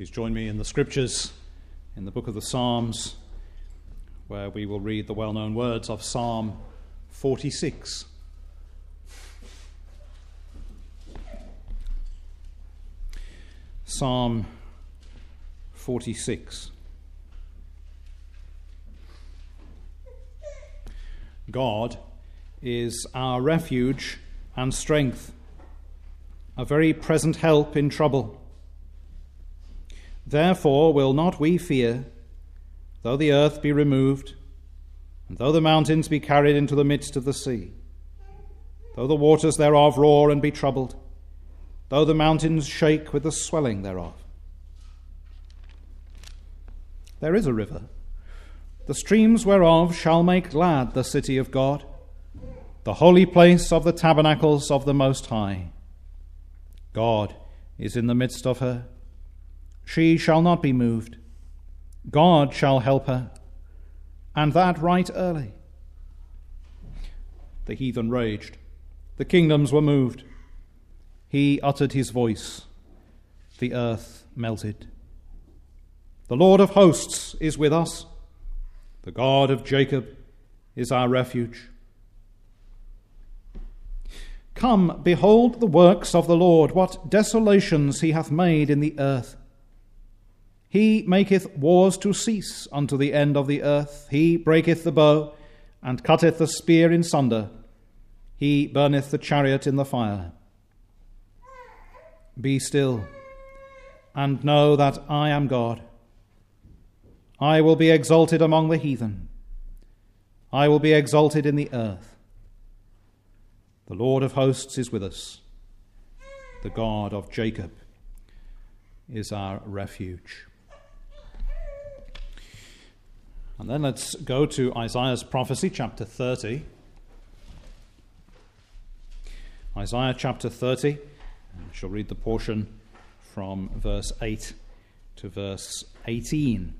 Please join me in the scriptures in the book of the Psalms, where we will read the well-known words of Psalm 46. Psalm 46. God is our refuge and strength, a very present help in trouble. Therefore will not we fear, though the earth be removed, and though the mountains be carried into the midst of the sea, though the waters thereof roar and be troubled, though the mountains shake with the swelling thereof. There is a river, the streams whereof shall make glad the city of God, the holy place of the tabernacles of the Most High. God is in the midst of her. She shall not be moved. God shall help her, and that right early. The heathen raged. The kingdoms were moved. He uttered his voice. The earth melted. The Lord of hosts is with us. The God of Jacob is our refuge. Come, behold the works of the Lord, what desolations he hath made in the earth. He maketh wars to cease unto the end of the earth. He breaketh the bow, and cutteth the spear in sunder. He burneth the chariot in the fire. Be still, and know that I am God. I will be exalted among the heathen. I will be exalted in the earth. The Lord of hosts is with us. The God of Jacob is our refuge. And then let's go to Isaiah's prophecy, chapter 30. Isaiah chapter 30. I shall read the portion from verse 8 to verse 18.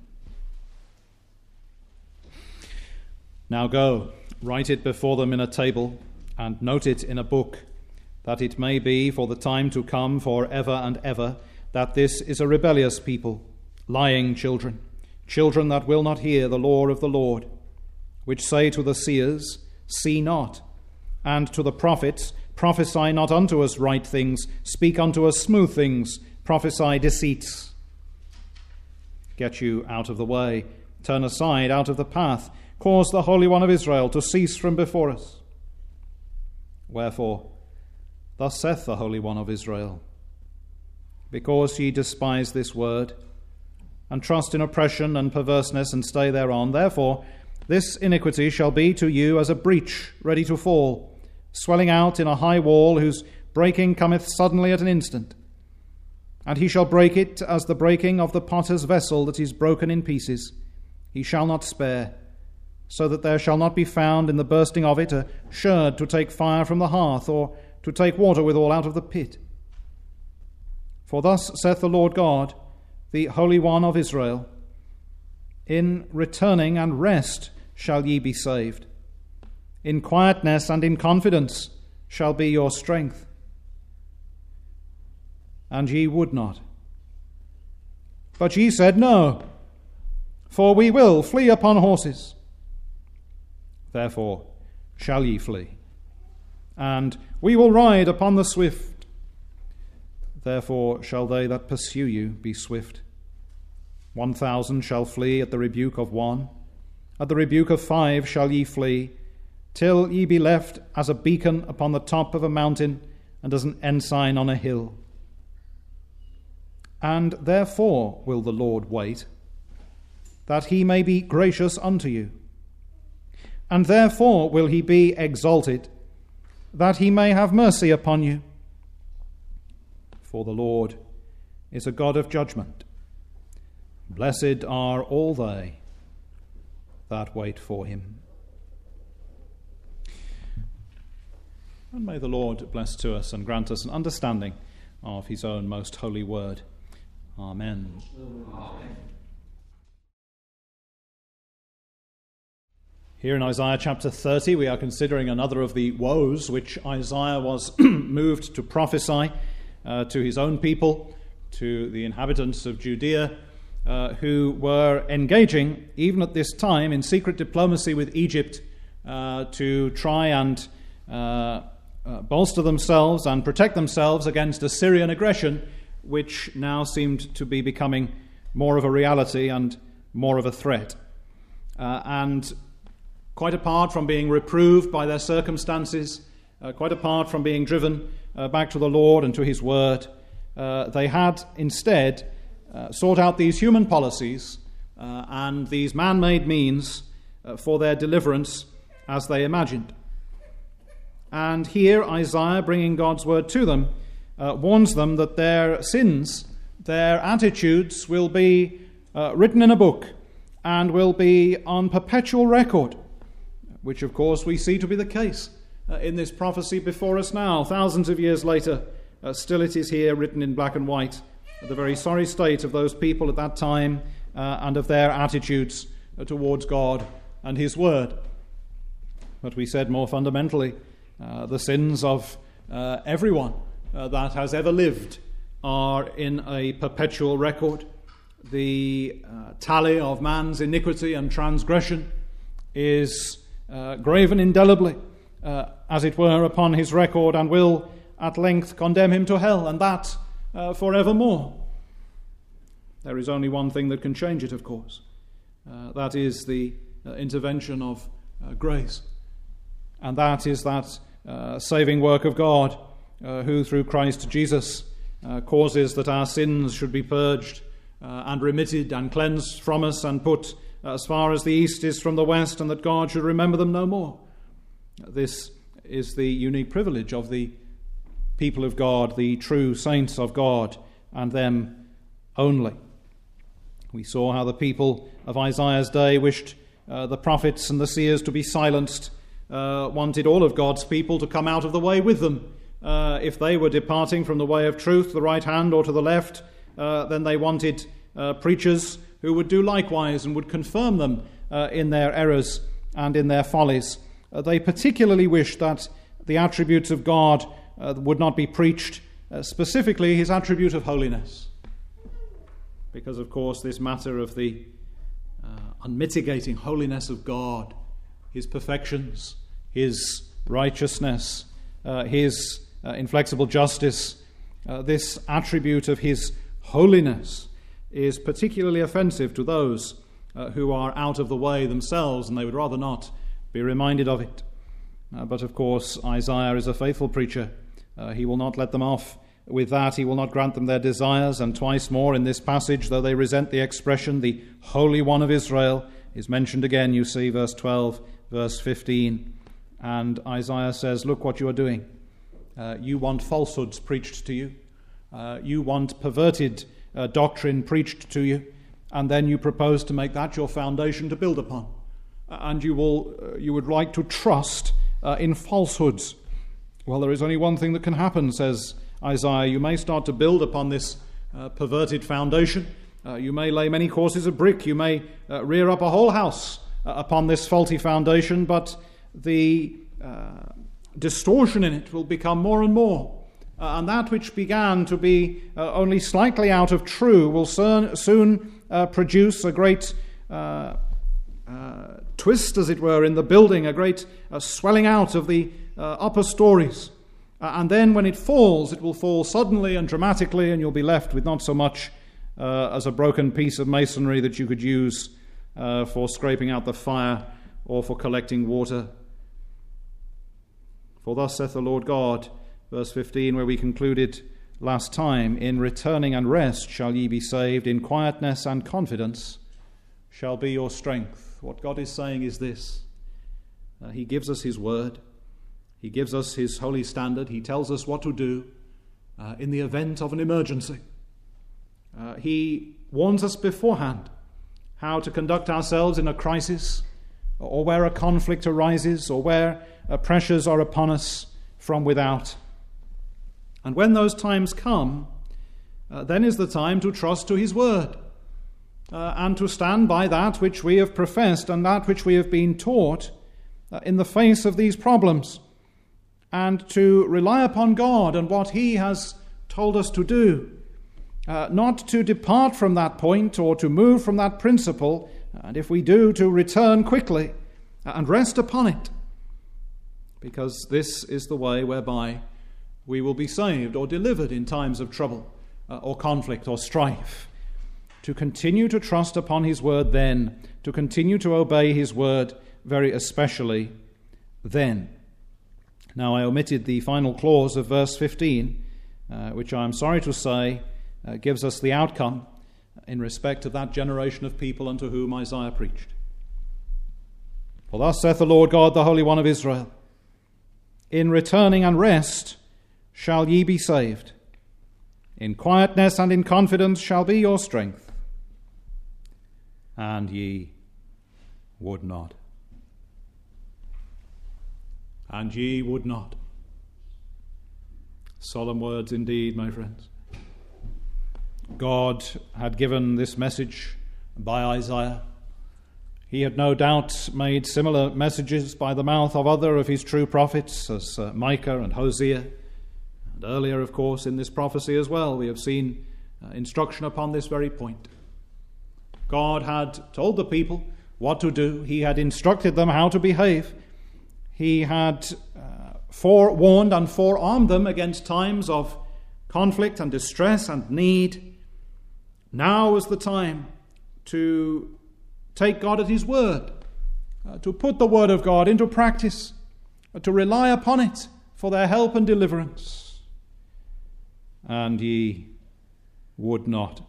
Now go, write it before them in a table, and note it in a book, that it may be for the time to come for ever and ever, that this is a rebellious people, lying children, children that will not hear the law of the Lord, which say to the seers, see not, and to the prophets, prophesy not unto us right things, speak unto us smooth things, prophesy deceits. Get you out of the way, turn aside out of the path, cause the Holy One of Israel to cease from before us. Wherefore, thus saith the Holy One of Israel, because ye despise this word, and trust in oppression and perverseness, and stay thereon, therefore this iniquity shall be to you as a breach ready to fall, swelling out in a high wall, whose breaking cometh suddenly at an instant. And he shall break it as the breaking of the potter's vessel that is broken in pieces. He shall not spare, so that there shall not be found in the bursting of it a sherd to take fire from the hearth, or to take water withal out of the pit. For thus saith the Lord God, the Holy One of Israel, in returning and rest shall ye be saved. In quietness and in confidence shall be your strength. And ye would not. But ye said, no, for we will flee upon horses. Therefore shall ye flee, and we will ride upon the swift. Therefore shall they that pursue you be swift. 1,000 shall flee at the rebuke of one. At the rebuke of 5 shall ye flee, till ye be left as a beacon upon the top of a mountain, and as an ensign on a hill. And therefore will the Lord wait, that he may be gracious unto you. And therefore will he be exalted, that he may have mercy upon you. For the Lord is a God of judgment. Blessed are all they that wait for him. And may the Lord bless to us and grant us an understanding of his own most holy word. Amen. Amen. Here in Isaiah chapter 30, we are considering another of the woes which Isaiah was moved to prophesy to his own people to the inhabitants of Judea who were engaging, even at this time, in secret diplomacy with Egypt to try and bolster themselves and protect themselves against Assyrian aggression, which now seemed to be becoming more of a reality and more of a threat. And quite apart from being reproved by their circumstances, quite apart from being driven back to the Lord and to his word, they had instead sought out these human policies and these man-made means for their deliverance as they imagined. And here Isaiah, bringing God's word to them, warns them that their sins, their attitudes will be written in a book and will be on perpetual record, which of course we see to be the case in this prophecy before us now. Thousands of years later, still it is here written in black and white, the very sorry state of those people at that time and of their attitudes towards God and his word. But we said more fundamentally, the sins of everyone that has ever lived are in a perpetual record. The tally of man's iniquity and transgression is graven indelibly, as it were, upon his record, and will at length condemn him to hell, and that forevermore. There is only one thing that can change it, of course. That is the intervention of grace. And that is that saving work of God, who through Christ Jesus causes that our sins should be purged and remitted and cleansed from us and put as far as the east is from the west, and that God should remember them no more. This is the unique privilege of the people of God, the true saints of God, and them only. We saw how the people of Isaiah's day wished the prophets and the seers to be silenced, wanted all of God's people to come out of the way with them. If they were departing from the way of truth, to the right hand or to the left, then they wanted preachers who would do likewise and would confirm them in their errors and in their follies. They particularly wished that the attributes of God would not be preached, specifically his attribute of holiness. Because, of course, this matter of the unmitigating holiness of God, his perfections, his righteousness, his inflexible justice, this attribute of his holiness is particularly offensive to those who are out of the way themselves, and they would rather not be reminded of it. But of course, Isaiah is a faithful preacher. He will not let them off with that. He will not grant them their desires. And twice more in this passage, though they resent the expression, the Holy One of Israel is mentioned again, you see, verse 12, verse 15. And Isaiah says, look what you are doing. You want falsehoods preached to you. You want perverted doctrine preached to you. And then you propose to make that your foundation to build upon. And you would like to trust in falsehoods. Well, there is only one thing that can happen, says Isaiah. You may start to build upon this perverted foundation. You may lay many courses of brick. You may rear up a whole house upon this faulty foundation, but the distortion in it will become more and more. And that which began to be only slightly out of true will soon produce a great twist, as it were, in the building, a great swelling out of the upper stories. And then when it falls, it will fall suddenly and dramatically, and you'll be left with not so much as a broken piece of masonry that you could use for scraping out the fire or for collecting water. For thus saith the Lord God, verse 15, where we concluded last time, in returning and rest shall ye be saved, in quietness and confidence shall be your strength. What God is saying is this. He gives us his word. He gives us his holy standard. He tells us what to do in the event of an emergency. He warns us beforehand how to conduct ourselves in a crisis, or where a conflict arises, or where pressures are upon us from without. And when those times come, then is the time to trust to his word, and to stand by that which we have professed and that which we have been taught in the face of these problems, and to rely upon God and what he has told us to do, not to depart from that point or to move from that principle, and if we do, to return quickly and rest upon it, because this is the way whereby we will be saved or delivered in times of trouble or conflict or strife. To continue to trust upon his word then, to continue to obey his word very especially then. Now I omitted the final clause of verse 15, which I am sorry to say gives us the outcome in respect of that generation of people unto whom Isaiah preached. For thus saith the Lord God, the Holy One of Israel, in returning and rest shall ye be saved. In quietness and in confidence shall be your strength. And ye would not. And ye would not. Solemn words indeed, my friends. God had given this message by Isaiah. He had no doubt made similar messages by the mouth of other of his true prophets, as Micah and Hosea. And earlier, of course, in this prophecy as well, we have seen instruction upon this very point. God had told the people what to do. He had instructed them how to behave. He had forewarned and forearmed them against times of conflict and distress and need. Now is the time to take God at his word, to put the word of God into practice, to rely upon it for their help and deliverance. And ye would not.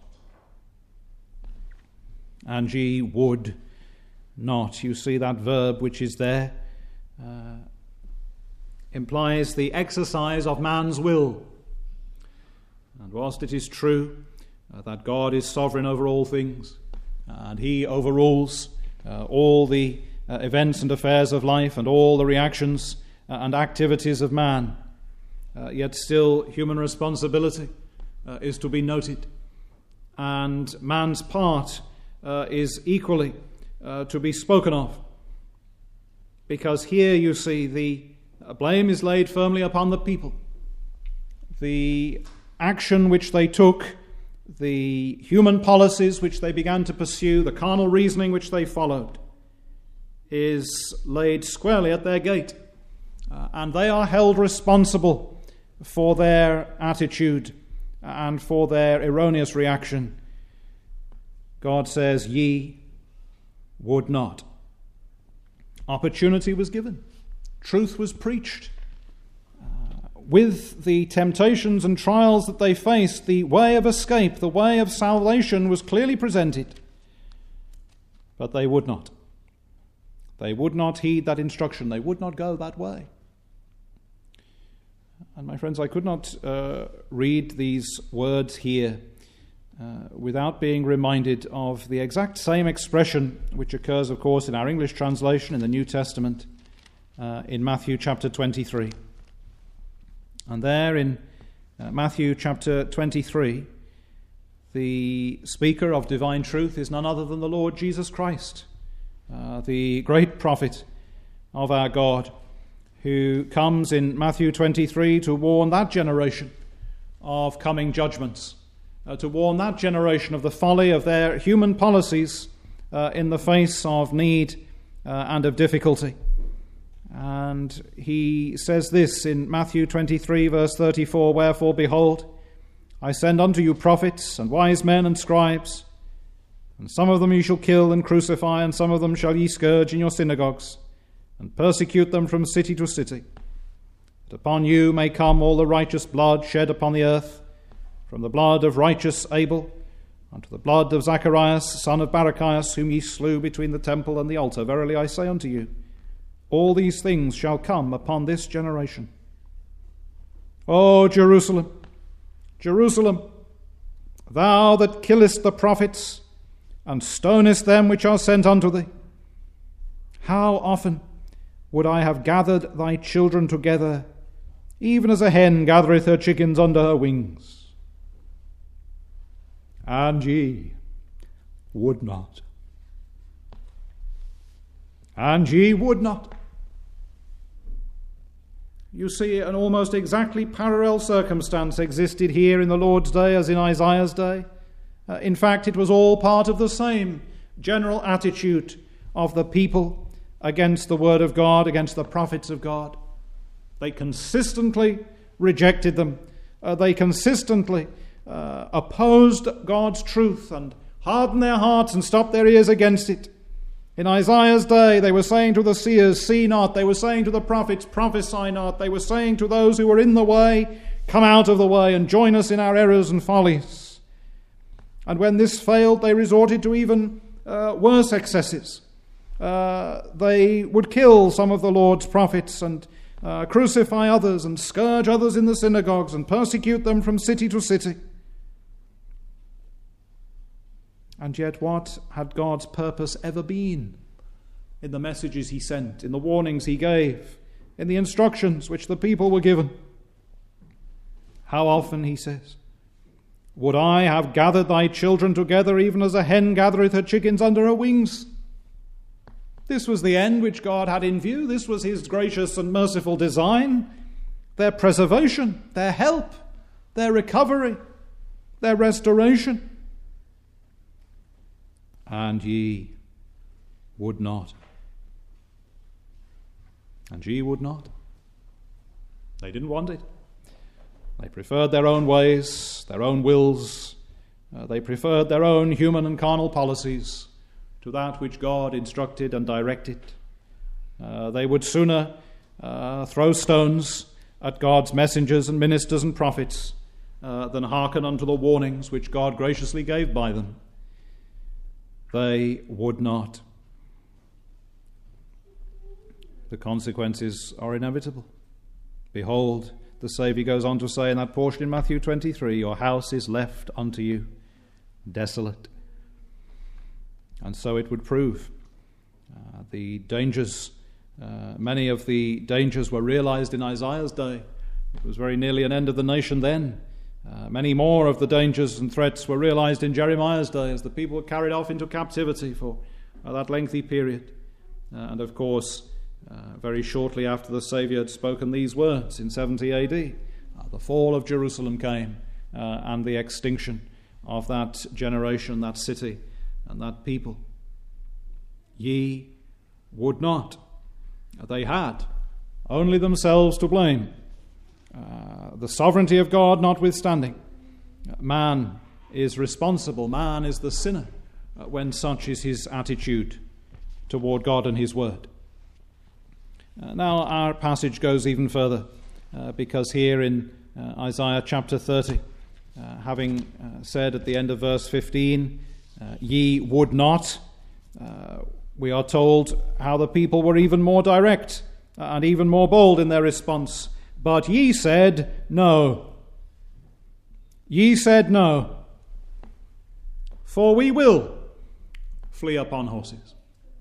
And ye would not. You see that verb which is there implies the exercise of man's will. And whilst it is true that God is sovereign over all things, and he overrules all the events and affairs of life and all the reactions and activities of man, yet still human responsibility is to be noted, and man's part is equally to be spoken of. Because here you see the blame is laid firmly upon the people. The action which they took, the human policies which they began to pursue, the carnal reasoning which they followed, is laid squarely at their gate. And they are held responsible for their attitude and for their erroneous reaction. God says, ye would not. Opportunity was given. Truth was preached. With the temptations and trials that they faced, the way of escape, the way of salvation was clearly presented. But they would not. They would not heed that instruction. They would not go that way. And my friends, I could not read these words here without being reminded of the exact same expression which occurs, of course, in our English translation in the New Testament in Matthew chapter 23. And there in Matthew chapter 23, the speaker of divine truth is none other than the Lord Jesus Christ, the great prophet of our God, who comes in Matthew 23 to warn that generation of coming judgments, to warn that generation of the folly of their human policies in the face of need and of difficulty. And he says this in Matthew 23 verse 34, wherefore, behold, I send unto you prophets and wise men and scribes, and some of them ye shall kill and crucify, and some of them shall ye scourge in your synagogues, and persecute them from city to city, that upon you may come all the righteous blood shed upon the earth, from the blood of righteous Abel unto the blood of Zacharias, son of Barachias, whom ye slew between the temple and the altar. Verily I say unto you, all these things shall come upon this generation. O Jerusalem, Jerusalem, thou that killest the prophets, and stonest them which are sent unto thee, how often would I have gathered thy children together, even as a hen gathereth her chickens under her wings, and ye would not. And ye would not. You see, an almost exactly parallel circumstance existed here in the Lord's day as in Isaiah's day. In fact, it was all part of the same general attitude of the people against the word of God, against the prophets of God. They consistently rejected them. They consistently opposed God's truth and hardened their hearts and stopped their ears against it. In Isaiah's day, they were saying to the seers, "See not." They were saying to the prophets, "Prophesy not." They were saying to those who were in the way, "Come out of the way and join us in our errors and follies." And when this failed, they resorted to even worse excesses. They would kill some of the Lord's prophets and crucify others and scourge others in the synagogues and persecute them from city to city. And yet, what had God's purpose ever been in the messages he sent, in the warnings he gave, in the instructions which the people were given? How often, he says, "Would I have gathered thy children together, even as a hen gathereth her chickens under her wings?" This was the end which God had in view. This was his gracious and merciful design. Their preservation, their help, their recovery, their restoration. And ye would not. And ye would not. They didn't want it. They preferred their own ways, their own wills. They preferred their own human and carnal policies to that which God instructed and directed. They would sooner throw stones at God's messengers and ministers and prophets than hearken unto the warnings which God graciously gave by them. They would not. The consequences are inevitable. Behold, the Saviour goes on to say in that portion in Matthew 23, "Your house is left unto you desolate." And so it would prove. The dangers, many of the dangers were realized in Isaiah's day. It was very nearly an end of the nation then. Many more of the dangers and threats were realized in Jeremiah's day as the people were carried off into captivity for that lengthy period. And of course, very shortly after the Saviour had spoken these words in 70 AD, the fall of Jerusalem came and the extinction of that generation, that city, and that people. Ye would not. They had only themselves to blame. The sovereignty of God notwithstanding, man is responsible. Man is the sinner when such is his attitude toward God and his word. Now our passage goes even further because here in Isaiah chapter 30, having said at the end of verse 15, "Ye would not," we are told how the people were even more direct and even more bold in their response. "But ye said no. Ye said no. For we will flee upon horses."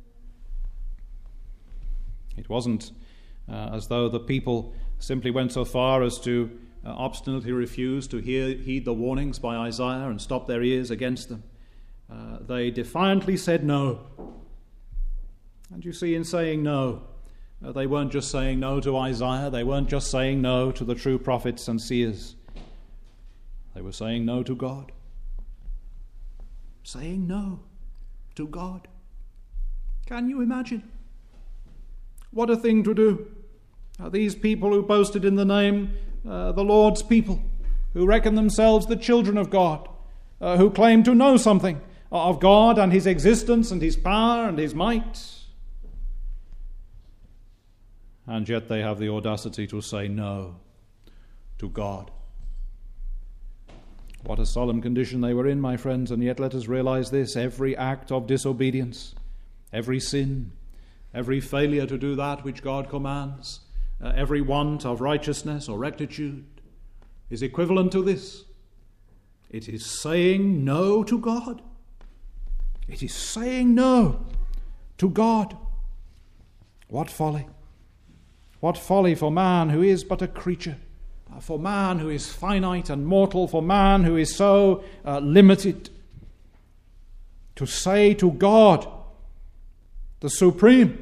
It wasn't as though the people simply went so far as to obstinately refuse to heed the warnings by Isaiah and stop their ears against them. They defiantly said no. And you see, in saying no, they weren't just saying no to Isaiah. They weren't just saying no to the true prophets and seers. They were saying no to God. Saying no to God. Can you imagine? What a thing to do. These people who boasted in the name, the Lord's people, who reckon themselves the children of God, who claim to know something of God and his existence and his power and his might. And yet they have the audacity to say no to God. What a solemn condition they were in, my friends, and yet let us realize this: every act of disobedience, every sin, every failure to do that which God commands, every want of righteousness or rectitude is equivalent to this. It is saying no to God. It is saying no to God. What folly! What folly for man who is but a creature, for man who is finite and mortal, for man who is so limited, to say to God, the supreme,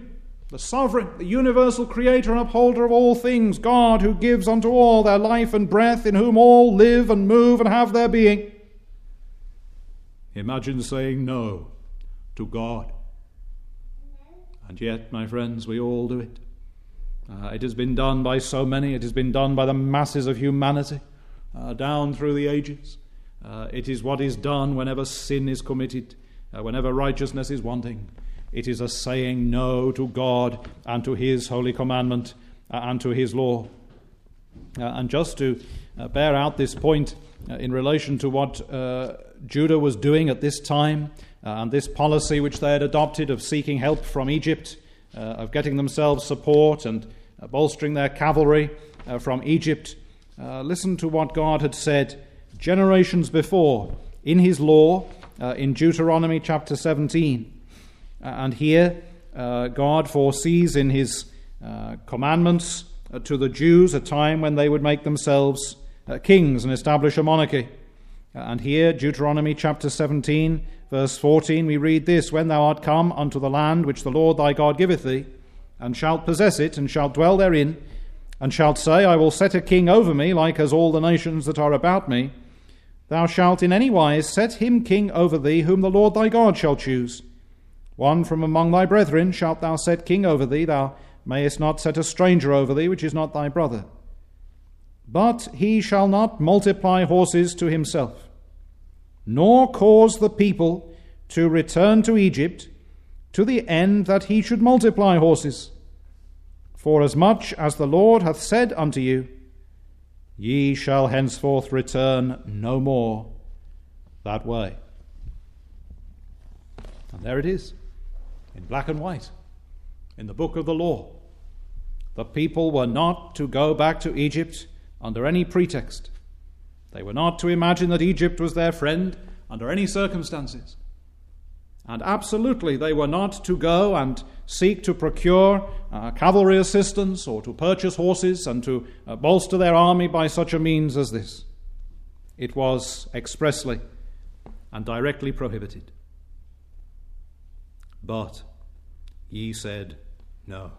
the sovereign, the universal creator and upholder of all things, God who gives unto all their life and breath, in whom all live and move and have their being. Imagine saying no to God. And yet, my friends, we all do it. It has been done by so many. It has been done by the masses of humanity down through the ages. It is what is done whenever sin is committed, whenever righteousness is wanting. It is a saying no to God and to his holy commandment and to his law. And just to bear out this point in relation to what Judah was doing at this time, and this policy which they had adopted of seeking help from Egypt, of getting themselves support and bolstering their cavalry from Egypt, listen to what God had said generations before in his law in Deuteronomy chapter 17. And here God foresees in his commandments to the Jews a time when they would make themselves kings and establish a monarchy. And here, Deuteronomy chapter 17, verse 14, we read this: "When thou art come unto the land which the Lord thy God giveth thee, and shalt possess it, and shalt dwell therein, and shalt say, I will set a king over me, like as all the nations that are about me, thou shalt in any wise set him king over thee, whom the Lord thy God shall choose. One from among thy brethren shalt thou set king over thee. Thou mayest not set a stranger over thee, which is not thy brother. But he shall not multiply horses to himself, nor cause the people to return to Egypt, to the end that he should multiply horses. Forasmuch as the Lord hath said unto you, ye shall henceforth return no more that way." And there it is, in black and white, in the book of the law. The people were not to go back to Egypt under any pretext. They were not to imagine that Egypt was their friend under any circumstances. And absolutely they were not to go and seek to procure cavalry assistance or to purchase horses and to bolster their army by such a means as this. It was expressly and directly prohibited. But ye said no.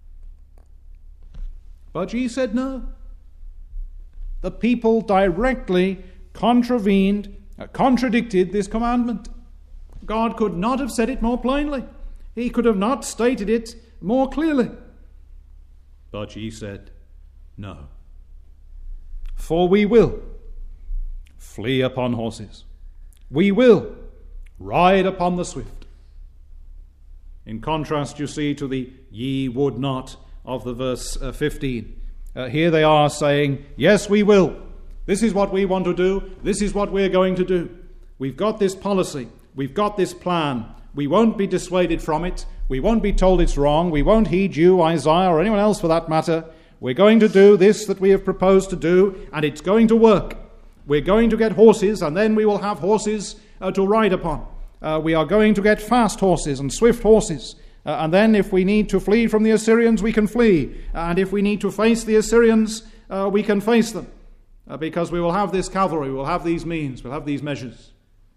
But ye said no. The people directly contradicted this commandment. God could not have said it more plainly. He could have not stated it more clearly. But ye said no. For we will flee upon horses. We will ride upon the swift. In contrast, you see, to the ye would not of the verse 15. Here they are saying, yes, we will. This is what we want to do. This is what we're going to do. We've got this policy. We've got this plan. We won't be dissuaded from it. We won't be told it's wrong. We won't heed you, Isaiah, or anyone else for that matter. We're going to do this that we have proposed to do, and it's going to work. We're going to get horses, and then we will have horses to ride upon. We are going to get fast horses and swift horses. And then if we need to flee from the Assyrians, we can flee. And if we need to face the Assyrians, we can face them. Because we will have this cavalry, we will have these means, we'll have these measures.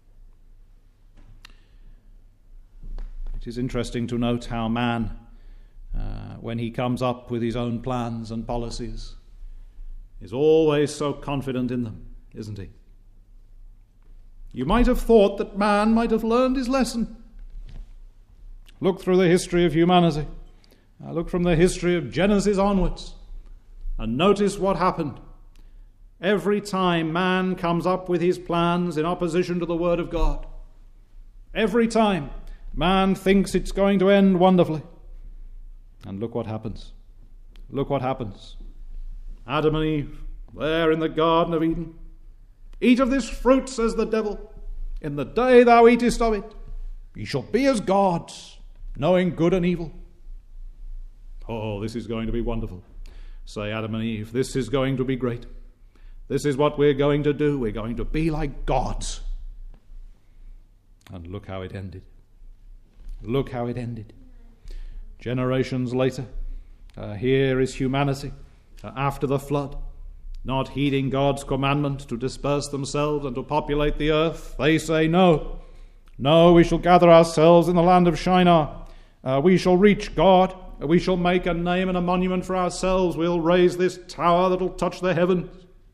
It is interesting to note how man, when he comes up with his own plans and policies, is always so confident in them, isn't he? You might have thought that man might have learned his lesson. Look through the history of humanity. Look from the history of Genesis onwards, and notice what happened. Every time man comes up with his plans in opposition to the Word of God, every time man thinks it's going to end wonderfully. And look what happens. Look what happens. Adam and Eve, there in the Garden of Eden. Eat of this fruit, says the devil. In the day thou eatest of it, ye shall be as gods, knowing good and evil. Oh, this is going to be wonderful, say Adam and Eve. This is going to be great. This is what we're going to do. We're going to be like gods. And look how it ended. Look how it ended. Generations later, here is humanity after the flood, not heeding God's commandment to disperse themselves and to populate the earth. They say, no, we shall gather ourselves in the land of Shinar. We shall reach God. We shall make a name and a monument for ourselves. We'll raise this tower that'll touch the heavens.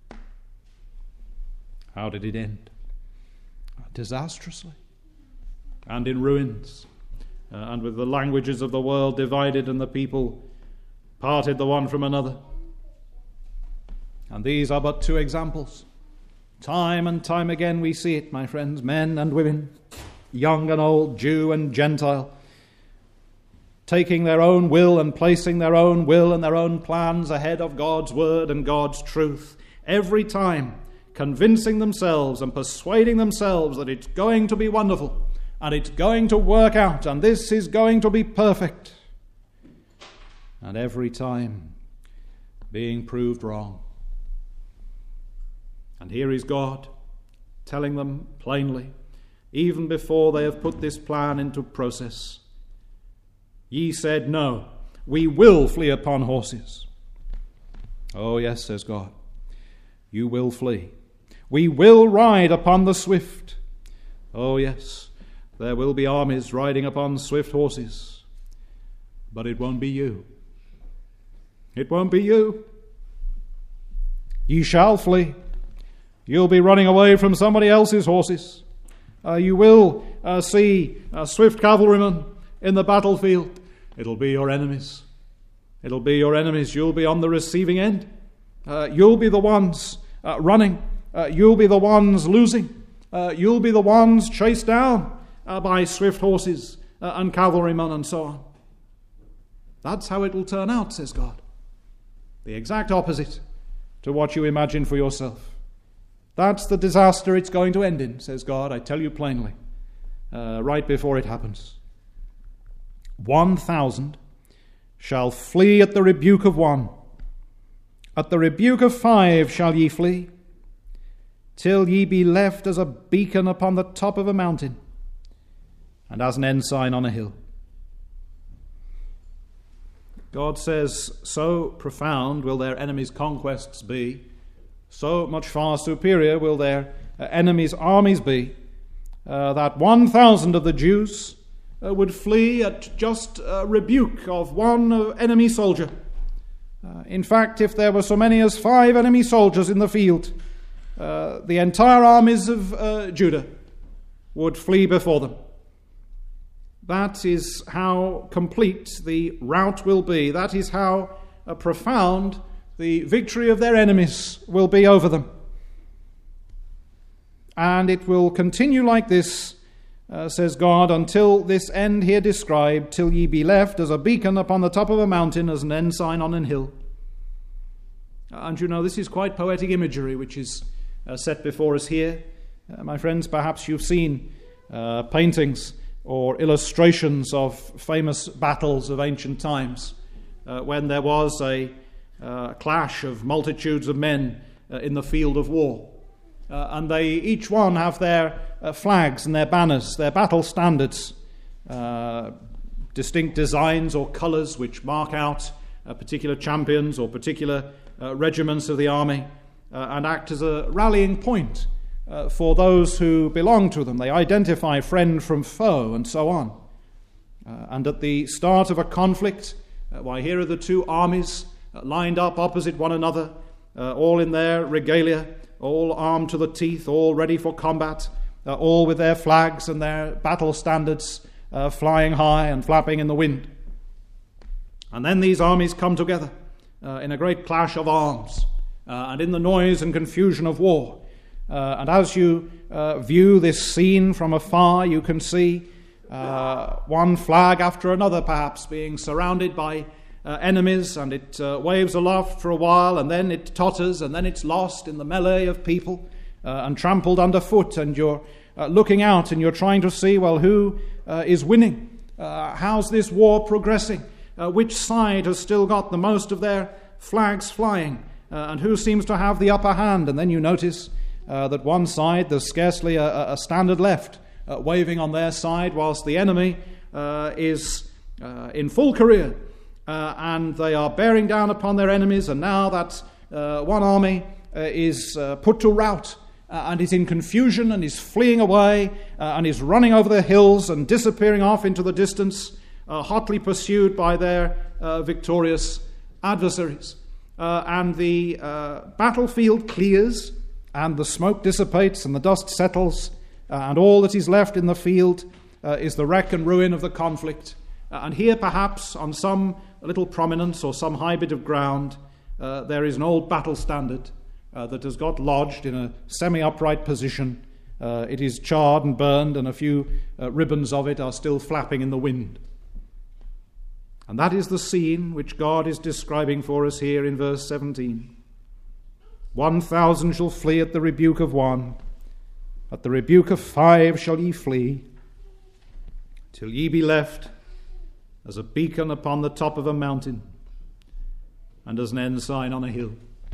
How did it end? Disastrously. And in ruins. And with the languages of the world divided and the people parted the one from another. And these are but two examples. Time and time again we see it, my friends, men and women, young and old, Jew and Gentile, taking their own will and placing their own will and their own plans ahead of God's word and God's truth. Every time convincing themselves and persuading themselves that it's going to be wonderful and it's going to work out and this is going to be perfect. And every time being proved wrong. And here is God telling them plainly, even before they have put this plan into process, ye said, no, we will flee upon horses. Oh yes, says God, you will flee. We will ride upon the swift. Oh yes, there will be armies riding upon swift horses. But it won't be you. It won't be you. Ye shall flee. You'll be running away from somebody else's horses. You will see swift cavalrymen in the battlefield. It'll be your enemies. It'll be your enemies. You'll be on the receiving end. You'll be the ones running. You'll be the ones losing. You'll be the ones chased down by swift horses and cavalrymen and so on. That's how it will turn out, says God. The exact opposite to what you imagine for yourself. That's the disaster it's going to end in, says God, I tell you plainly, right before it happens. 1,000 shall flee at the rebuke of one. At the rebuke of 5 shall ye flee, till ye be left as a beacon upon the top of a mountain, and as an ensign on a hill. God says, so profound will their enemies' conquests be, so much far superior will their enemies' armies be, that 1,000 of the Jews would flee at just a rebuke of one enemy soldier. In fact, if there were so many as 5 enemy soldiers in the field, the entire armies of Judah would flee before them. That is how complete the rout will be. That is how profound the victory of their enemies will be over them. And it will continue like this, says God, until this end here described, till ye be left as a beacon upon the top of a mountain, as an ensign on an hill. And you know, this is quite poetic imagery which is set before us here. My friends, perhaps you've seen paintings or illustrations of famous battles of ancient times, when there was a clash of multitudes of men in the field of war. And they each one have their flags and their banners, their battle standards, distinct designs or colours which mark out particular champions or particular regiments of the army, and act as a rallying point for those who belong to them. They identify friend from foe and so on. And at the start of a conflict, why, here are the two armies lined up opposite one another, all in their regalia, all armed to the teeth, all ready for combat, all with their flags and their battle standards flying high and flapping in the wind. And then these armies come together in a great clash of arms and in the noise and confusion of war. And as you view this scene from afar, you can see one flag after another perhaps being surrounded by enemies, and it waves aloft for a while, and then it totters, and then it's lost in the melee of people and trampled underfoot, and you're looking out and you're trying to see, well, who is winning? How's this war progressing? Which side has still got the most of their flags flying, and who seems to have the upper hand? And then you notice that one side, there's scarcely a standard left waving on their side, whilst the enemy is in full career. And they are bearing down upon their enemies, and now that one army is put to rout and is in confusion and is fleeing away and is running over the hills and disappearing off into the distance, hotly pursued by their victorious adversaries. And the battlefield clears, and the smoke dissipates, and the dust settles, and all that is left in the field is the wreck and ruin of the conflict. And here, perhaps, on some little prominence or some high bit of ground, there is an old battle standard that has got lodged in a semi-upright position. It is charred and burned, and a few ribbons of it are still flapping in the wind. And that is the scene which God is describing for us here in verse 17. 1,000 shall flee at the rebuke of one, at the rebuke of 5 shall ye flee, till ye be left as a beacon upon the top of a mountain, and as an ensign on a hill.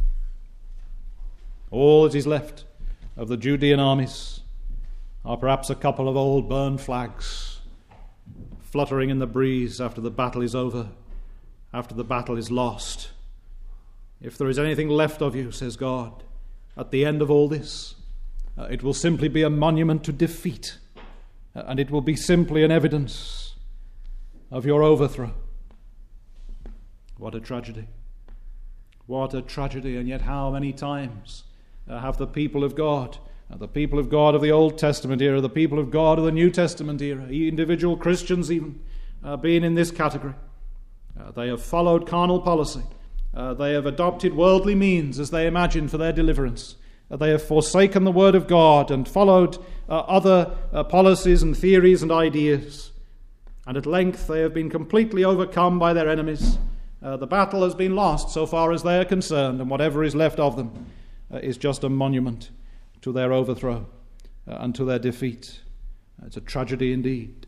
All that is left of the Judean armies are perhaps a couple of old burned flags fluttering in the breeze after the battle is over, after the battle is lost. If there is anything left of you, says God, at the end of all this, it will simply be a monument to defeat, and it will be simply an evidence of your overthrow. What a tragedy. What a tragedy, and yet how many times have the people of God of the Old Testament era, the people of God of the New Testament era, individual Christians even, been in this category. They have followed carnal policy. They have adopted worldly means as they imagine for their deliverance. They have forsaken the Word of God and followed other policies and theories and ideas. And at length they have been completely overcome by their enemies. The battle has been lost so far as they are concerned, and whatever is left of them is just a monument to their overthrow and to their defeat. It's a tragedy indeed.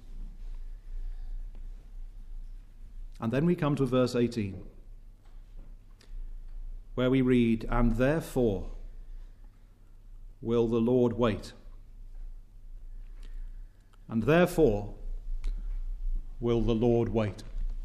And then we come to verse 18, where we read, "And therefore will the Lord wait." And therefore will the Lord wait.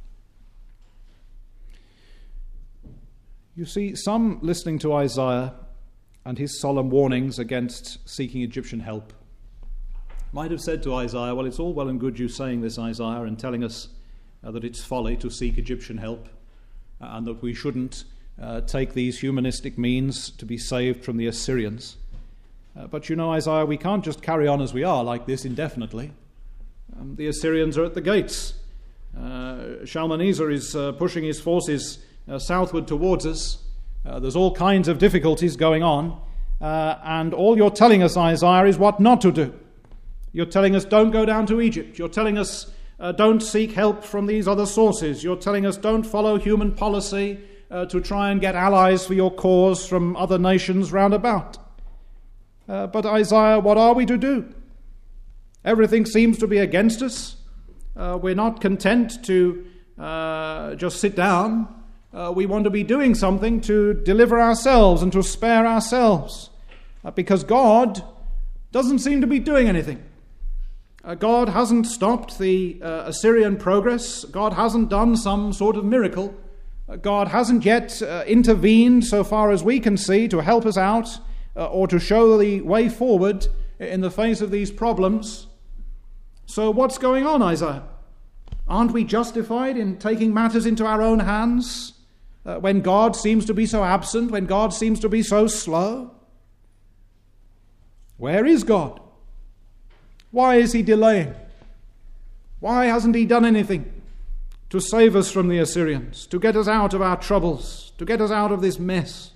You see, some listening to Isaiah and his solemn warnings against seeking Egyptian help might have said to Isaiah, well, it's all well and good you saying this, Isaiah, and telling us that it's folly to seek Egyptian help, and that we shouldn't take these humanistic means to be saved from the Assyrians. But you know, Isaiah, we can't just carry on as we are like this indefinitely. The Assyrians are at the gates. Shalmaneser is pushing his forces southward towards us. There's all kinds of difficulties going on, and all you're telling us, Isaiah, is what not to do. You're telling us don't go down to Egypt. You're telling us don't seek help from these other sources. You're telling us don't follow human policy to try and get allies for your cause from other nations round about. But Isaiah, what are we to do? Everything seems to be against us. We're not content to just sit down. We want to be doing something to deliver ourselves and to spare ourselves, because God doesn't seem to be doing anything. God hasn't stopped the Assyrian progress. God hasn't done some sort of miracle. God hasn't yet intervened, so far as we can see, to help us out or to show the way forward in the face of these problems. So what's going on, Isaiah? Aren't we justified in taking matters into our own hands when God seems to be so absent, when God seems to be so slow? Where is God? Why is he delaying? Why hasn't he done anything to save us from the Assyrians, to get us out of our troubles, to get us out of this mess?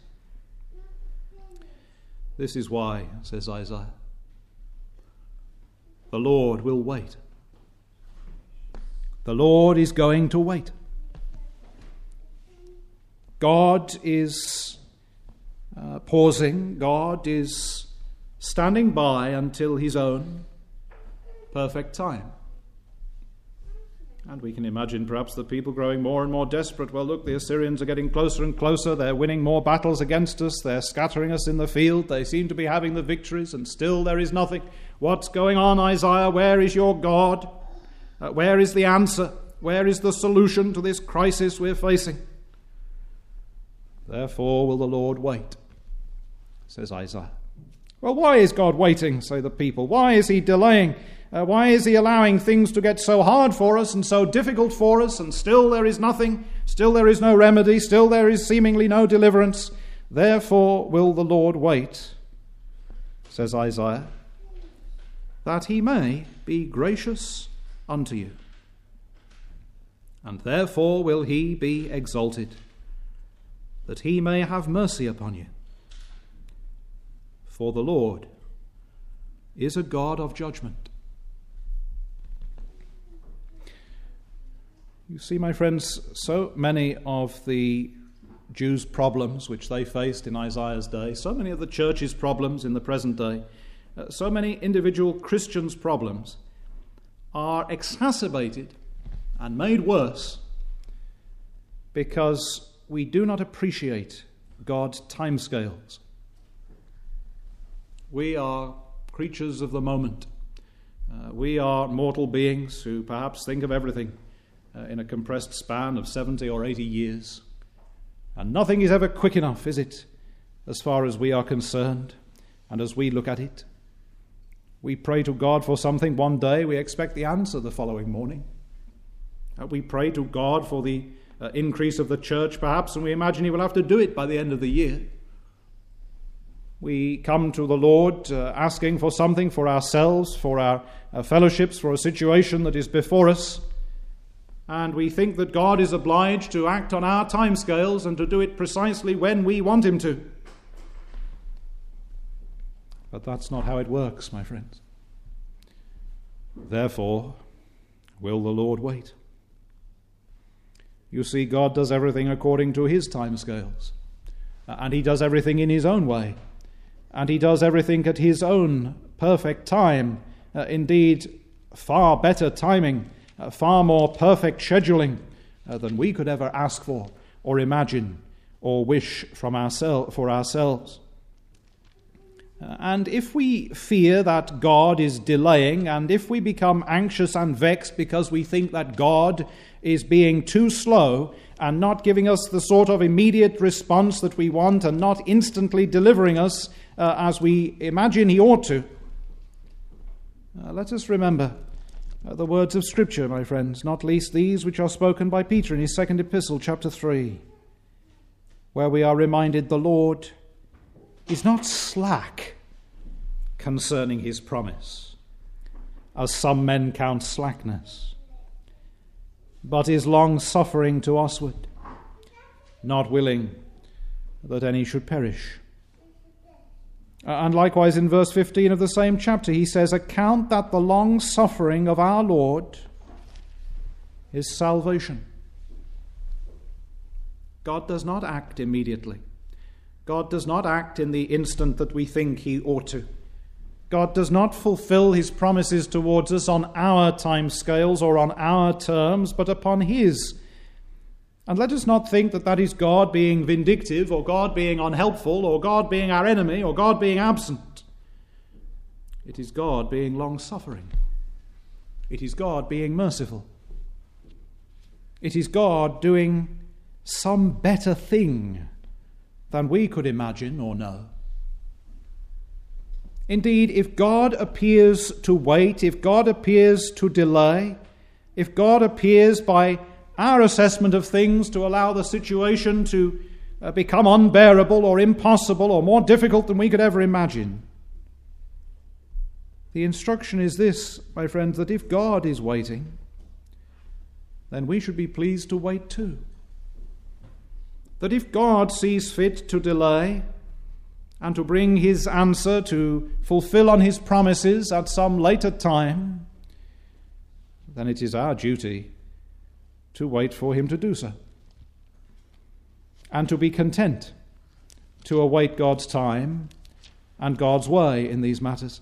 This is why, says Isaiah, the Lord will wait. The Lord is going to wait. God is pausing. God is standing by until his own perfect time. And we can imagine perhaps the people growing more and more desperate. Well, look, the Assyrians are getting closer and closer. They're winning more battles against us. They're scattering us in the field. They seem to be having the victories, and still there is nothing. What's going on, Isaiah? Where is your God? Where is the answer? Where is the solution to this crisis we're facing? Therefore will the Lord wait, says Isaiah. Well, why is God waiting, say the people? Why is he delaying? Why is he allowing things to get so hard for us and so difficult for us, and still there is nothing, still there is no remedy, still there is seemingly no deliverance? Therefore will the Lord wait, says Isaiah, that he may be gracious unto you. And therefore will he be exalted, that he may have mercy upon you. For the Lord is a God of judgment. You see, my friends, so many of the Jews' problems which they faced in Isaiah's day, so many of the church's problems in the present day, so many individual Christians' problems are exacerbated and made worse because we do not appreciate God's timescales. We are creatures of the moment. We are mortal beings who perhaps think of everything in a compressed span of 70 or 80 years. And nothing is ever quick enough, is it, as far as we are concerned and as we look at it? We pray to God for something one day, we expect the answer the following morning. We pray to God for the increase of the church, perhaps, and we imagine he will have to do it by the end of the year. We come to the Lord asking for something for ourselves, for our fellowships, for a situation that is before us, and we think that God is obliged to act on our timescales and to do it precisely when we want him to. But that's not how it works, my friends. Therefore, will the Lord wait? You see, God does everything according to his timescales, and he does everything in his own way, and he does everything at his own perfect time. Indeed, far better timing, far more perfect scheduling than we could ever ask for or imagine or wish for ourselves. And if we fear that God is delaying, and if we become anxious and vexed because we think that God is being too slow and not giving us the sort of immediate response that we want and not instantly delivering us as we imagine he ought to, let us remember the words of Scripture, my friends, not least these which are spoken by Peter in his second epistle, chapter 3, where we are reminded the Lord is not slack concerning his promise, as some men count slackness, but is long-suffering to usward, not willing that any should perish. And likewise in verse 15 of the same chapter he says, account that the long-suffering of our Lord is salvation. God does not act immediately. God does not act in the instant that we think he ought to. God does not fulfill his promises towards us on our time scales or on our terms, but upon his. And let us not think that that is God being vindictive, or God being unhelpful, or God being our enemy, or God being absent. It is God being long-suffering. It is God being merciful. It is God doing some better thing than we could imagine or know. Indeed, if God appears to wait, if God appears to delay, if God appears by our assessment of things to allow the situation to become unbearable or impossible or more difficult than we could ever imagine, the instruction is this, my friends, that if God is waiting, then we should be pleased to wait too. That if God sees fit to delay and to bring his answer to fulfill on his promises at some later time, then it is our duty to wait for him to do so, and to be content to await God's time and God's way in these matters.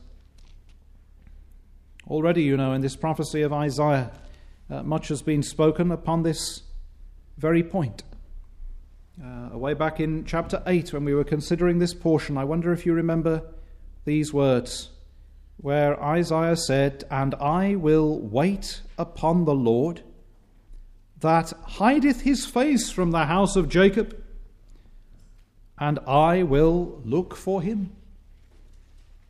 Already, you know, in this prophecy of Isaiah, much has been spoken upon this very point. Way back in chapter 8, when we were considering this portion, I wonder if you remember these words, where Isaiah said, "And I will wait upon the Lord, that hideth his face from the house of Jacob, and I will look for him."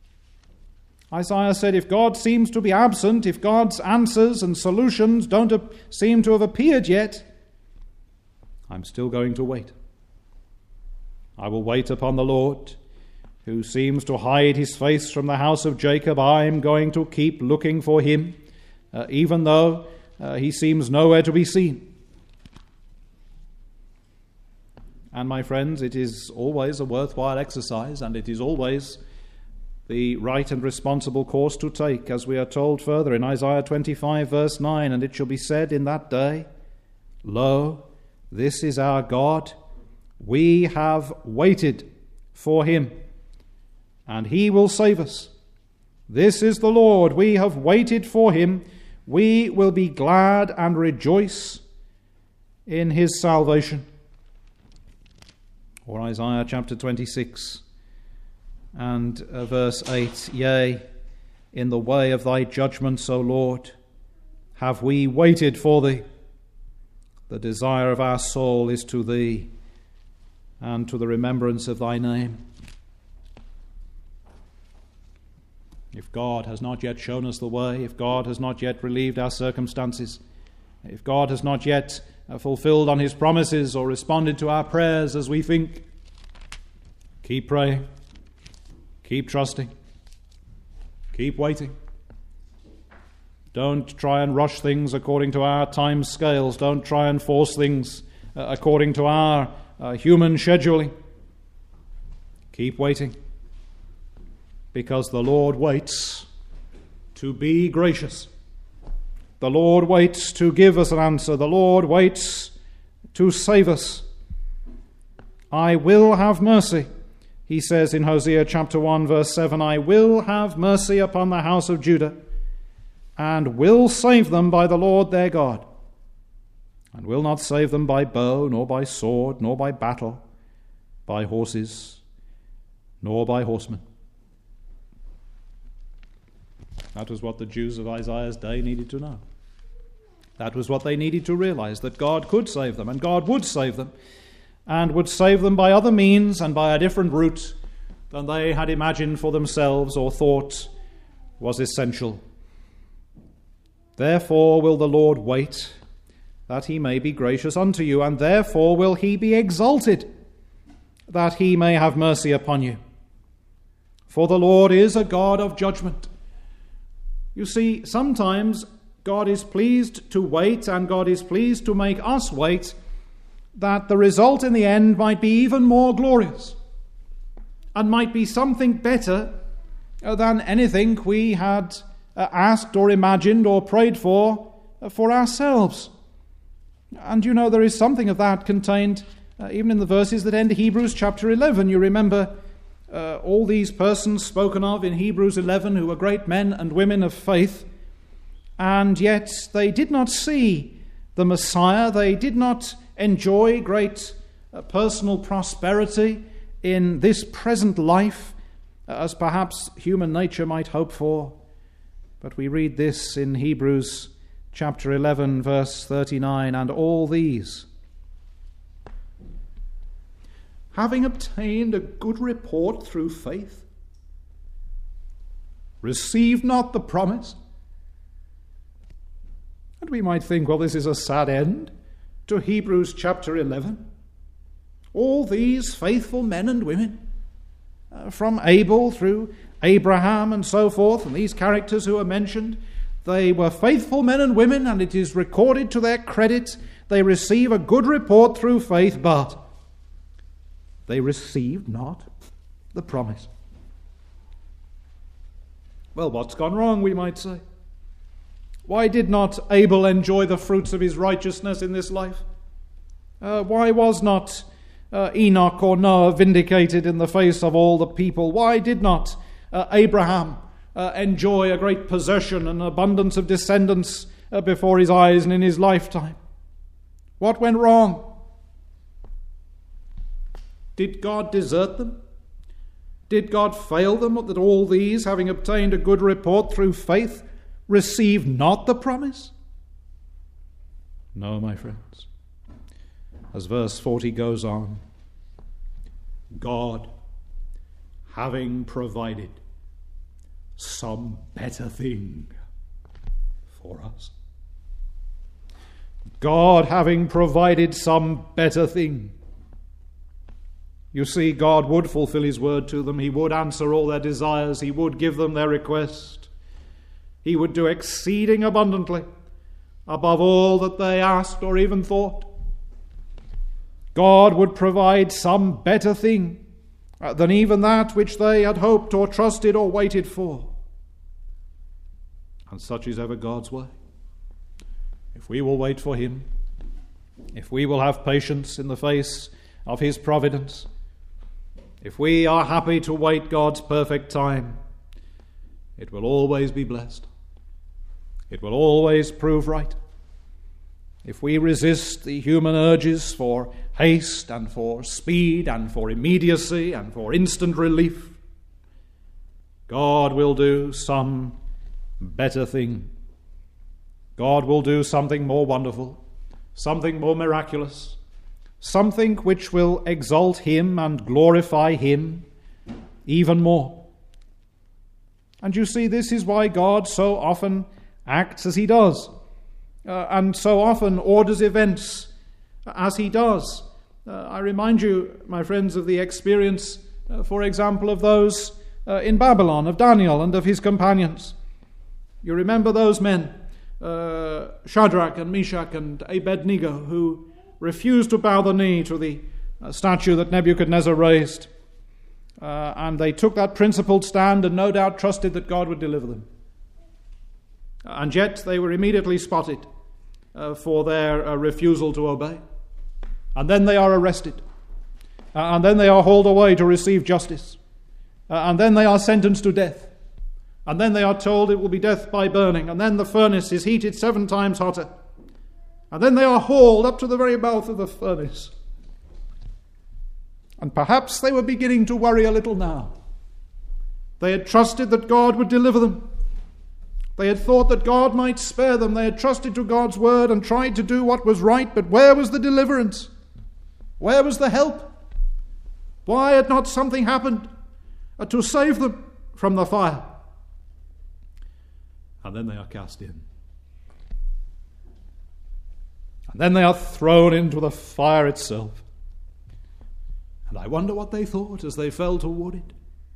Isaiah said, if God seems to be absent, if God's answers and solutions don't seem to have appeared yet, I'm still going to wait. I will wait upon the Lord, who seems to hide his face from the house of Jacob. I'm going to keep looking for him, even though he seems nowhere to be seen. And my friends, it is always a worthwhile exercise, and it is always the right and responsible course to take, as we are told further in Isaiah 25 verse 9, and it shall be said in that day, Lo, this is our God, we have waited for him, and he will save us. This is the Lord, we have waited for him, we will be glad and rejoice in his salvation. Or Isaiah chapter 26 and verse 8, Yea, in the way of thy judgments, O Lord, have we waited for thee. The desire of our soul is to thee and to the remembrance of thy name. If God has not yet shown us the way, if God has not yet relieved our circumstances, if God has not yet fulfilled on his promises or responded to our prayers as we think, keep praying, keep trusting, keep waiting. Don't try and rush things according to our time scales. Don't try and force things according to our human scheduling. Keep waiting, because the Lord waits to be gracious. The Lord waits to give us an answer. The Lord waits to save us. I will have mercy, he says in Hosea chapter 1 verse 7, I will have mercy upon the house of Judah, and will save them by the Lord their God, and will not save them by bow, nor by sword, nor by battle, by horses, nor by horsemen. That was what the Jews of Isaiah's day needed to know. That was what they needed to realize, that God could save them, and God would save them, and would save them by other means and by a different route than they had imagined for themselves or thought was essential. Therefore will the Lord wait, that he may be gracious unto you, and therefore will he be exalted, that he may have mercy upon you. For the Lord is a God of judgment. You see, sometimes God is pleased to wait, and God is pleased to make us wait, that the result in the end might be even more glorious, and might be something better than anything we had asked or imagined or prayed for ourselves. And you know, there is something of that contained even in the verses that end Hebrews chapter 11. You remember all these persons spoken of in Hebrews 11 who were great men and women of faith, and yet they did not see the Messiah. They did not enjoy great personal prosperity in this present life, as perhaps human nature might hope for. But we read this in Hebrews chapter 11, verse 39, and all these, having obtained a good report through faith, received not the promise. And we might think, well, this is a sad end to Hebrews chapter 11. All these faithful men and women, from Abel through Abraham and so forth, and these characters who are mentioned, they were faithful men and women, and it is recorded to their credit. They receive a good report through faith, but they received not the promise. Well, what's gone wrong, we might say? Why did not Abel enjoy the fruits of his righteousness in this life? Why was not Enoch or Noah vindicated in the face of all the people? Why did not Abraham enjoy a great possession and abundance of descendants before his eyes and in his lifetime? What went wrong? Did God desert them? Did God fail them, that all these, having obtained a good report through faith, receive not the promise? No, my friends. As verse 40 goes on, God, having provided some better thing for us. God having provided some better thing. You see, God would fulfill his word to them. He would answer all their desires. He would give them their request. He would do exceeding abundantly above all that they asked or even thought. God would provide some better thing than even that which they had hoped or trusted or waited for. And such is ever God's way. If we will wait for him, if we will have patience in the face of his providence, if we are happy to wait God's perfect time, it will always be blessed. It will always prove right. If we resist the human urges for haste and for speed and for immediacy and for instant relief, God will do some better thing. God will do something more wonderful, something more miraculous, something which will exalt him and glorify him even more. And you see, this is why God so often acts as he does, and so often orders events as he does. I remind you, my friends, of the experience, for example, of those in Babylon, of Daniel and of his companions. You remember those men, Shadrach and Meshach and Abednego, who refused to bow the knee to the statue that Nebuchadnezzar raised. And they took that principled stand and no doubt trusted that God would deliver them. And yet they were immediately spotted for their refusal to obey. And then they are arrested. And then they are hauled away to receive justice. And then they are sentenced to death. And then they are told it will be death by burning. And then the furnace is heated 7 times hotter. And then they are hauled up to the very mouth of the furnace. And perhaps they were beginning to worry a little now. They had trusted that God would deliver them. They had thought that God might spare them. They had trusted to God's word and tried to do what was right. But where was the deliverance? Where was the help? Why had not something happened to save them from the fire? And then they are cast in. And then they are thrown into the fire itself. And I wonder what they thought as they fell toward it.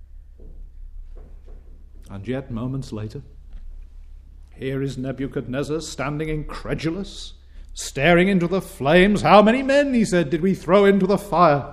And yet, moments later, here is Nebuchadnezzar standing incredulous, staring into the flames. How many men, he said, did we throw into the fire?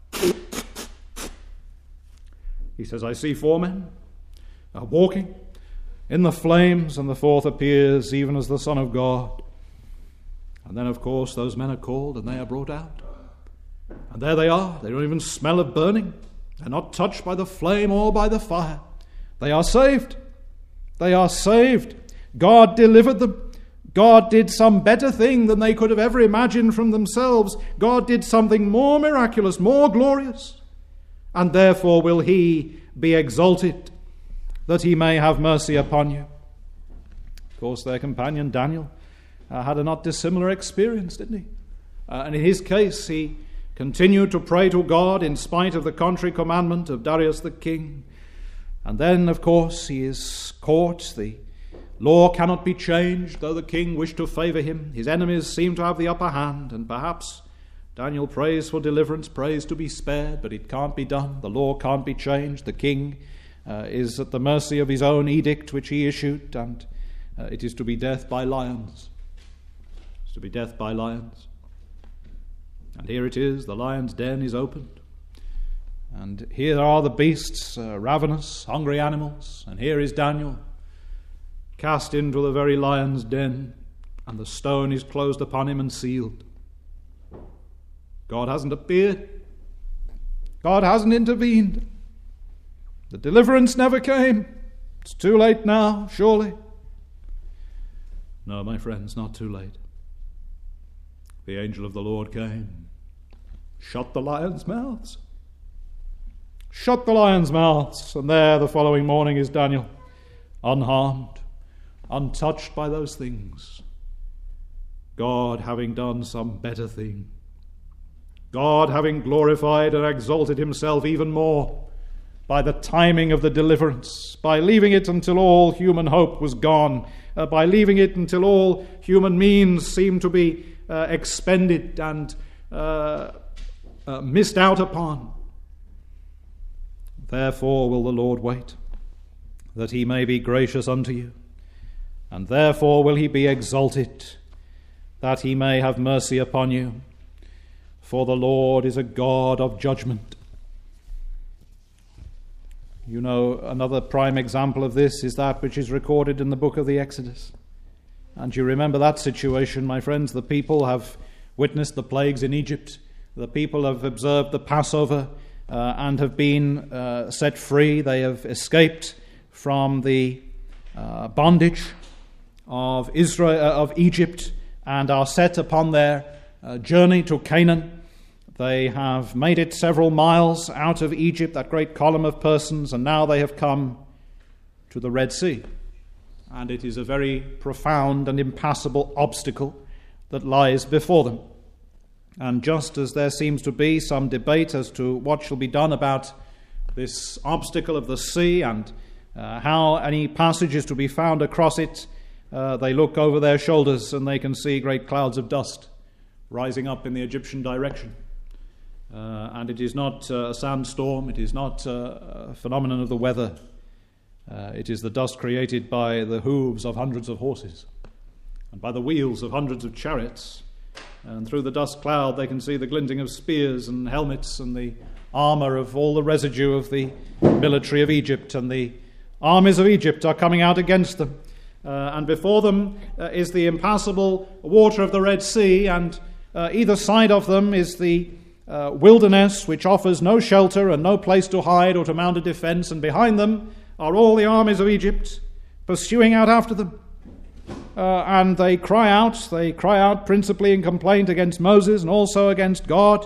He says, I see 4 men walking in the flames, and the 4th appears even as the Son of God. And then, of course, those men are called and they are brought out. And there they are. They don't even smell of burning. They're not touched by the flame or by the fire. They are saved. They are saved. God delivered them. God did some better thing than they could have ever imagined from themselves. God did something more miraculous, more glorious. And therefore will he be exalted, that he may have mercy upon you. Of course, their companion Daniel had a not dissimilar experience, didn't he? And in his case, he continued to pray to God in spite of the contrary commandment of Darius the king. And then, of course, he is caught. The law cannot be changed, though the king wished to favor him. His enemies seem to have the upper hand, and perhaps Daniel prays for deliverance, prays to be spared, but it can't be done. The law can't be changed. The king is at the mercy of his own edict which he issued, and it is to be death by lions. It's to be death by lions. And here it is, the lion's den is opened. And here are the beasts, ravenous, hungry animals. And here is Daniel, cast into the very lion's den, and the stone is closed upon him and sealed. God hasn't appeared. God hasn't intervened. The deliverance never came. It's too late now, surely. No, my friends, not too late. The angel of the Lord came, shut the lions' mouths. Shut the lions' mouths, and there the following morning is Daniel, unharmed, untouched by those things. God having done some better thing. God having glorified and exalted himself even more by the timing of the deliverance, by leaving it until all human hope was gone, by leaving it until all human means seemed to be expended and missed out upon. Therefore will the Lord wait, that he may be gracious unto you, and therefore will he be exalted, that he may have mercy upon you. For the Lord is a God of judgment. You know, another prime example of this is that which is recorded in the book of the Exodus. And you remember that situation, my friends. The people have witnessed the plagues in Egypt. The people have observed the Passover and have been set free. They have escaped from the bondage of Egypt, and are set upon their journey to Canaan. They have made it several miles out of Egypt, that great column of persons, and now they have come to the Red Sea. And it is a very profound and impassable obstacle that lies before them. And just as there seems to be some debate as to what shall be done about this obstacle of the sea and how any passage is to be found across it, they look over their shoulders and they can see great clouds of dust rising up in the Egyptian direction. And it is not a sandstorm, it is not a phenomenon of the weather. It is the dust created by the hooves of hundreds of horses and by the wheels of hundreds of chariots. And through the dust cloud they can see the glinting of spears and helmets and the armour of all the residue of the military of Egypt, and the armies of Egypt are coming out against them. And before them is the impassable water of the Red Sea, and either side of them is the wilderness, which offers no shelter and no place to hide or to mount a defense, and behind them are all the armies of Egypt pursuing out after them. And they cry out principally in complaint against Moses and also against God.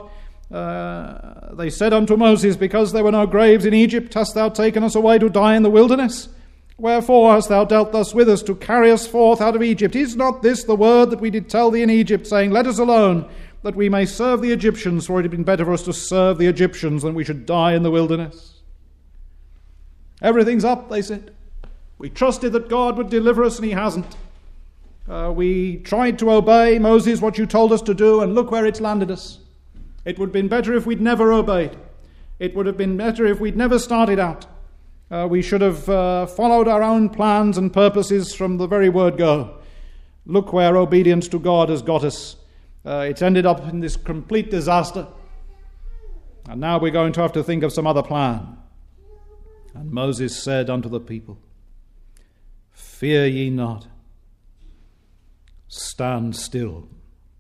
They said unto Moses, because there were no graves in Egypt, hast thou taken us away to die in the wilderness? Wherefore hast thou dealt thus with us, to carry us forth out of Egypt? Is not this the word that we did tell thee in Egypt, saying, let us alone, that we may serve the Egyptians? For it had been better for us to serve the Egyptians than we should die in the wilderness. Everything's up, they said. We trusted that God would deliver us, and he hasn't. We tried to obey, Moses, what you told us to do, and look where it's landed us. It would have been better if we'd never obeyed. It would have been better if we'd never started out. We should have followed our own plans and purposes from the very word go. Look where obedience to God has got us. It's ended up in this complete disaster. And now we're going to have to think of some other plan. And Moses said unto the people, fear ye not, stand still,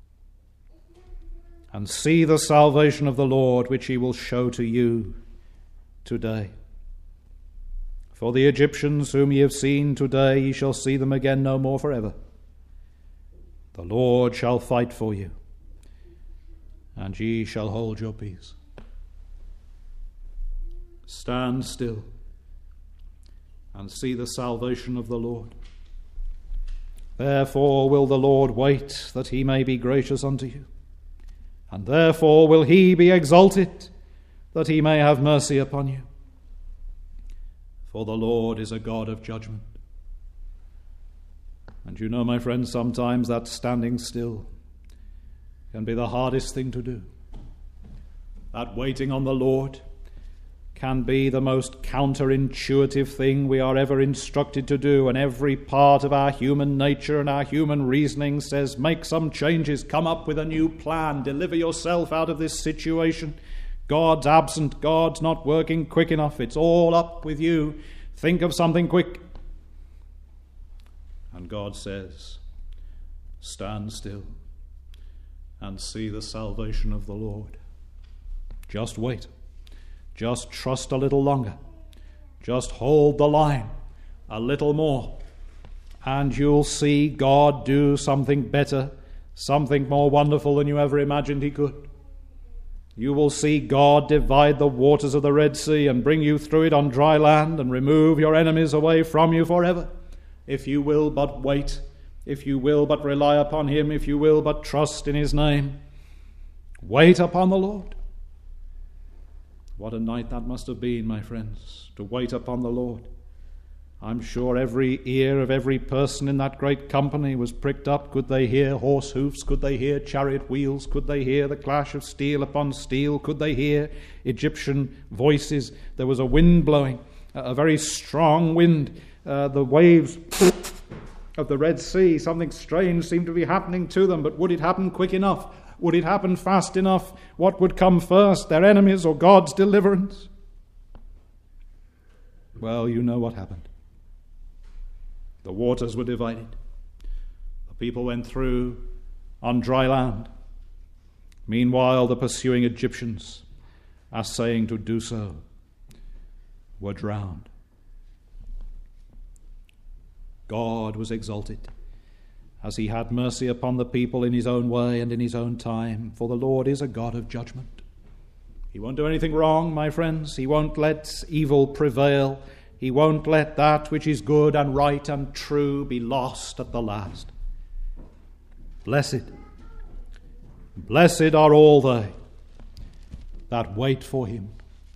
and see the salvation of the Lord, which he will show to you today. For the Egyptians whom ye have seen today, ye shall see them again no more forever. The Lord shall fight for you, and ye shall hold your peace. Stand still and see the salvation of the Lord. Therefore will the Lord wait, that he may be gracious unto you, and therefore will he be exalted, that he may have mercy upon you. For the Lord is a God of judgment. And you know, my friends, sometimes that standing still can be the hardest thing to do. That waiting on the Lord can be the most counterintuitive thing we are ever instructed to do, and every part of our human nature and our human reasoning says, make some changes, come up with a new plan, deliver yourself out of this situation. God's absent, God's not working quick enough, it's all up with you. Think of something quick. And God says, stand still and see the salvation of the Lord. Just wait. Just trust a little longer. Just hold the line a little more, and you'll see God do something better, something more wonderful than you ever imagined he could. You will see God divide the waters of the Red Sea and bring you through it on dry land and remove your enemies away from you forever. If you will but wait, if you will but rely upon him, if you will but trust in his name. Wait upon the Lord. What a night that must have been, my friends, to wait upon the Lord. I'm sure every ear of every person in that great company was pricked up. Could they hear horse hoofs? Could they hear chariot wheels? Could they hear the clash of steel upon steel? Could they hear Egyptian voices? There was a wind blowing, a very strong wind. The waves of the Red Sea, something strange seemed to be happening to them, but would it happen quick enough? Would it happen fast enough? What would come first, their enemies or God's deliverance? Well, you know what happened. The waters were divided. The people went through on dry land. Meanwhile, the pursuing Egyptians, essaying to do so, were drowned. God was exalted as he had mercy upon the people in his own way and in his own time, for the Lord is a God of judgment. He won't do anything wrong, my friends. He won't let evil prevail. He won't let that which is good and right and true be lost at the last. Blessed are all they that wait for him.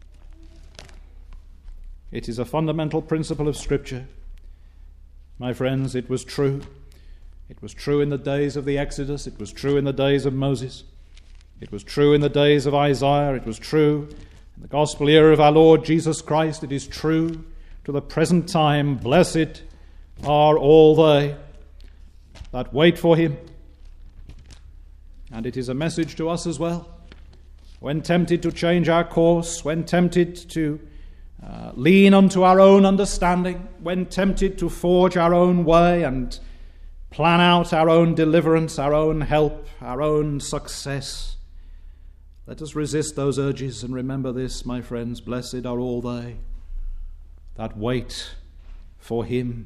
It is a fundamental principle of Scripture. My friends, it was true. It was true in the days of the Exodus. It was true in the days of Moses. It was true in the days of Isaiah. It was true in the gospel era of our Lord Jesus Christ. It is true to the present time. Blessed are all they that wait for him. And it is a message to us as well. When tempted to change our course, when tempted to lean unto our own understanding, when tempted to forge our own way and plan out our own deliverance, our own help, our own success, let us resist those urges and remember this, my friends: blessed are all they that wait for him.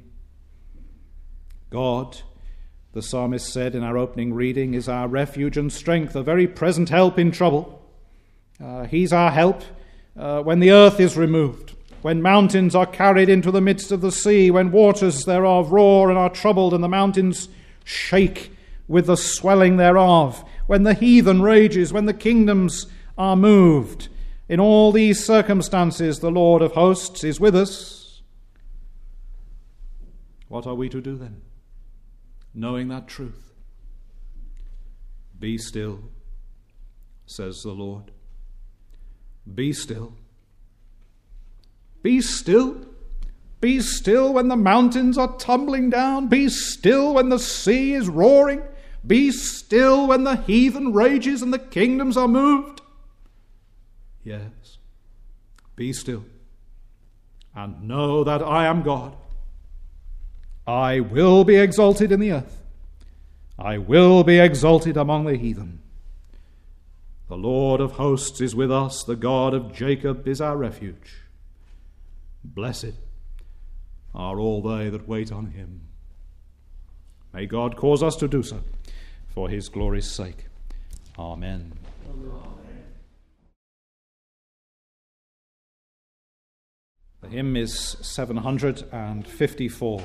God, the psalmist said in our opening reading, is our refuge and strength, a very present help in trouble. He's our help when the earth is removed, when mountains are carried into the midst of the sea, when waters thereof roar and are troubled, and the mountains shake with the swelling thereof, when the heathen rages, when the kingdoms are moved. In all these circumstances, the Lord of hosts is with us. What are we to do then, knowing that truth? Be still, says the Lord. Be still. Be still. Be still when the mountains are tumbling down. Be still when the sea is roaring. Be still when the heathen rages and the kingdoms are moved. Yes, be still and know that I am God. I will be exalted in the earth. I will be exalted among the heathen. The Lord of hosts is with us. The God of Jacob is our refuge. Blessed are all they that wait on him. May God cause us to do so for his glory's sake. Amen. The hymn is 754.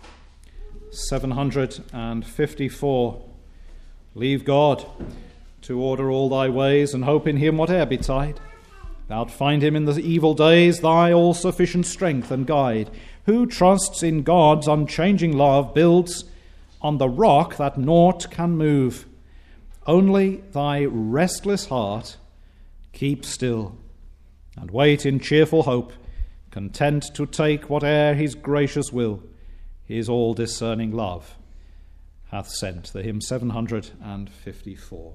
754. Leave God to order all thy ways, and hope in him whate'er betide. Thou'lt find him in the evil days, thy all-sufficient strength and guide. Who trusts in God's unchanging love builds on the rock that naught can move. Only thy restless heart keep still, and wait in cheerful hope, content to take whate'er his gracious will, his all-discerning love hath sent. The hymn 754.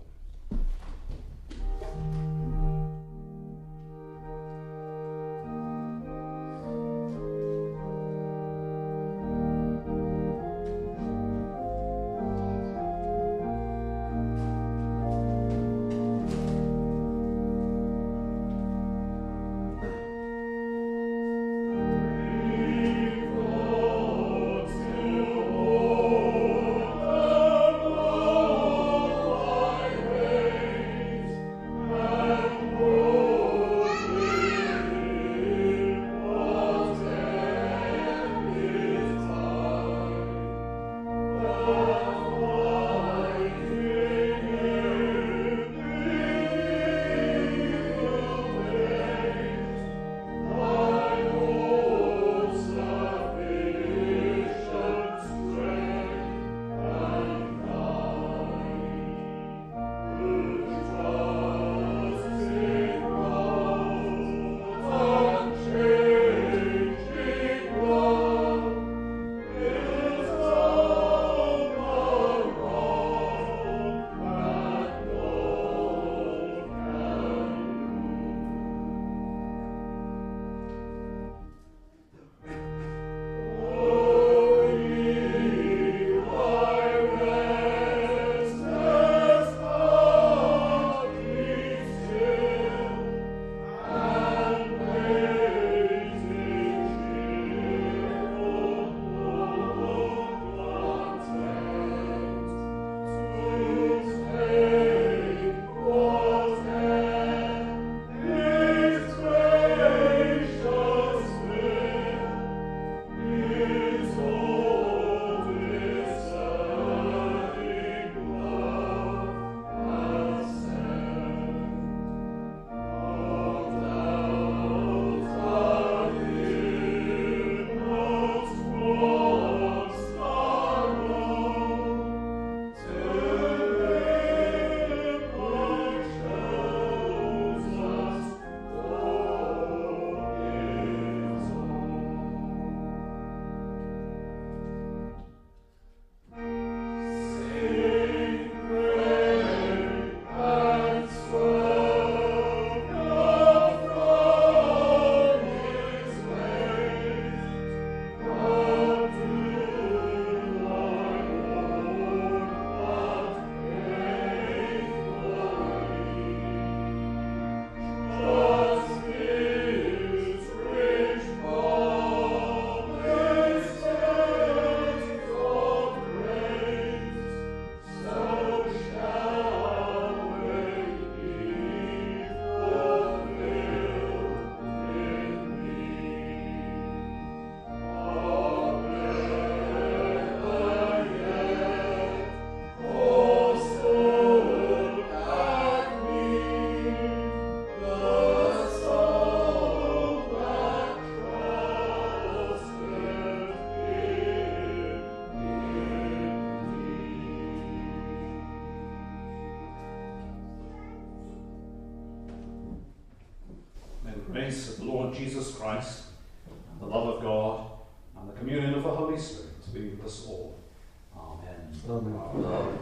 Way grace of the Lord Jesus Christ, and the love of God, and the communion of the Holy Spirit be with us all. Amen. Amen.